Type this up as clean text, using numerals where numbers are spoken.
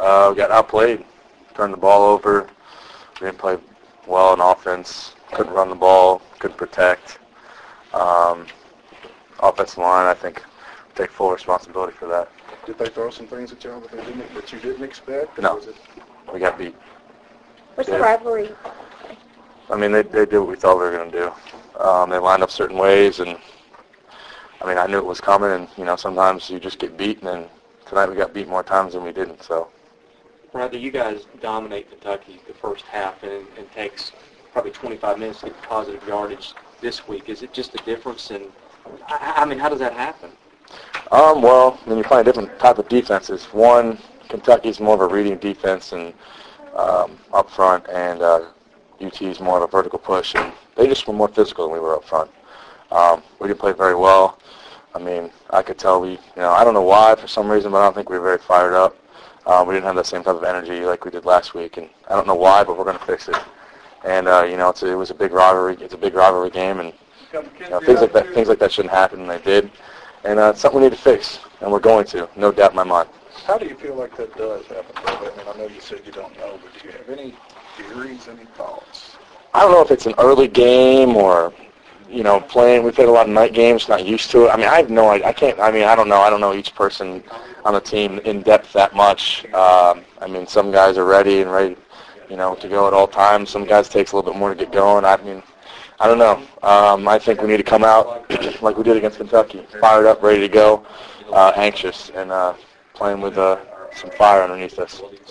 We got outplayed, turned the ball over. We didn't play well in offense. Couldn't run the ball. Couldn't protect. Offensive line, I think, take full responsibility for that. Did they throw some things at y'all that you didn't expect? No. We got beat. What's the rivalry? I mean, they did what we thought we were going to do. They lined up certain ways, and I mean, I knew it was coming, and, sometimes you just get beat, and tonight we got beat more times than we didn't, so. Rather, you guys dominate Kentucky the first half, and it takes probably 25 minutes to get positive yardage this week. Is it just a difference in, I mean, how does that happen? Well, when you're playing different type of defenses, one, Kentucky's more of a reading defense and up front, and UT's more of a vertical push, and they just were more physical than we were up front. We didn't play very well. I mean, I could tell I don't know why for some reason, but I don't think we were very fired up. We didn't have that same type of energy like we did last week, and I don't know why, but we're going to fix it. And it was a big rivalry. It's a big rivalry game, and things like that shouldn't happen, and they did. And it's something we need to fix, and we're going to, no doubt in my mind. How do you feel like that does happen? I mean, I know you said you don't know, but do you have any theories, any thoughts? I don't know if it's an early game or, playing. We've played a lot of night games, not used to it. I mean, I have no idea. I don't know. I don't know each person on the team in depth that much. I mean, some guys are ready, to go at all times. Some guys takes a little bit more to get going. I mean, I don't know. I think we need to come out like we did against Kentucky, fired up, ready to go, anxious, and playing with some fire underneath us.